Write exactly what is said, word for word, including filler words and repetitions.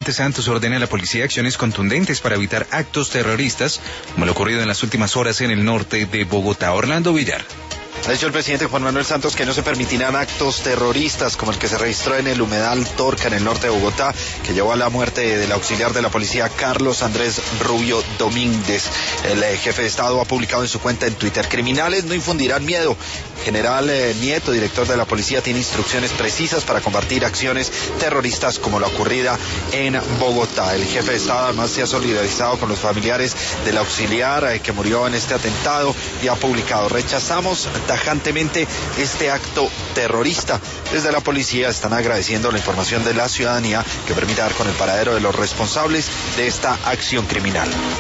Santos ordena a la policía acciones contundentes para evitar actos terroristas, como lo ocurrido en las últimas horas en el norte de Bogotá. Orlando Villar. Ha dicho el presidente Juan Manuel Santos que no se permitirán actos terroristas como el que se registró en el humedal Torca en el norte de Bogotá, que llevó a la muerte del auxiliar de la policía Carlos Andrés Rubio Domínguez. El eh, jefe de Estado ha publicado en su cuenta en Twitter: criminales no infundirán miedo. General eh, Nieto, director de la policía, tiene instrucciones precisas para combatir acciones terroristas como la ocurrida en Bogotá. El jefe de Estado además se ha solidarizado con los familiares del auxiliar eh, que murió en este atentado y ha publicado: rechazamos tajantemente este acto terrorista. Desde la policía están agradeciendo la información de la ciudadanía que permite dar con el paradero de los responsables de esta acción criminal.